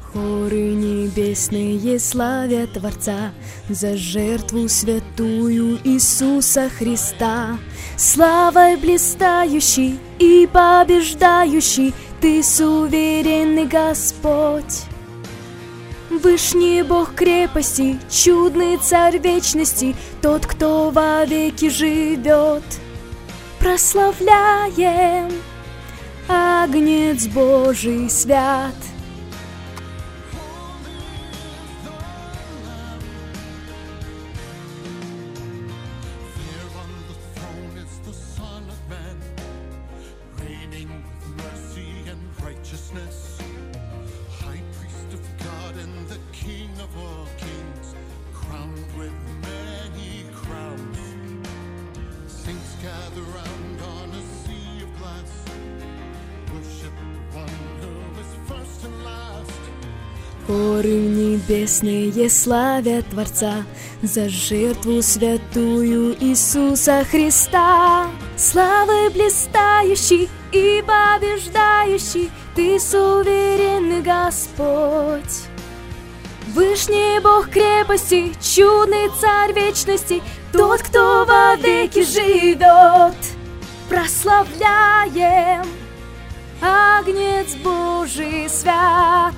Хоры небесные славят Творца за жертву святую Иисуса Христа. Славой блистающий и побеждающий Ты суверенный Господь. Вышний Бог крепости, чудный Царь вечности, Тот, кто вовеки живет. Прославляем, Агнец Божий свят. Хоры небесные славят Творца за жертву святую Иисуса Христа. Славой блистающий и побеждающий Ты суверенный Господь. Вышний Бог крепости, чудный Царь вечности, Тот, кто вовеки живет. Прославляем, Агнец Божий свят.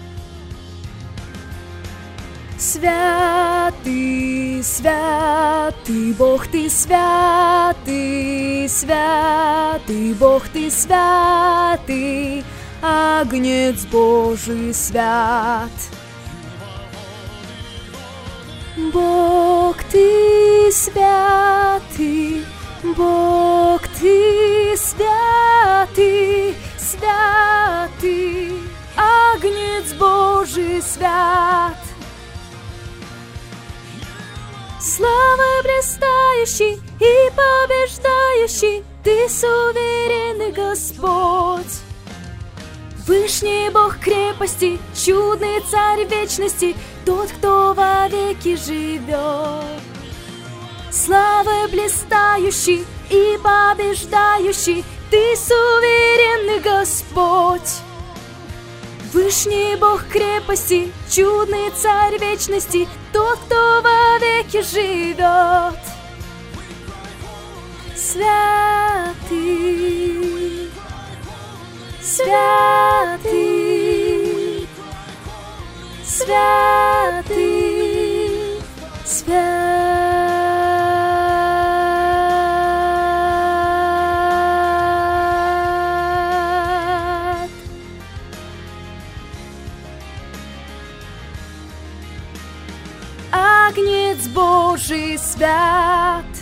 Святый, святый Бог Ты, святый, святый Бог Ты, святый, Агнец Божий свят. Бог Ты святый, Бог Ты святый, святый, Агнец Божий свят. Славой блистающий и побеждающий Ты суверенный Господь. Вышний Бог крепости, чудный Царь вечности, Тот, кто вовеки живет. Славой блистающий и побеждающий Ты суверенный Господь. Вышний Бог крепости, чудный Царь вечности, Тот, кто вовеки живет. Святый, святый, святый, святый. Агнец Божий свят.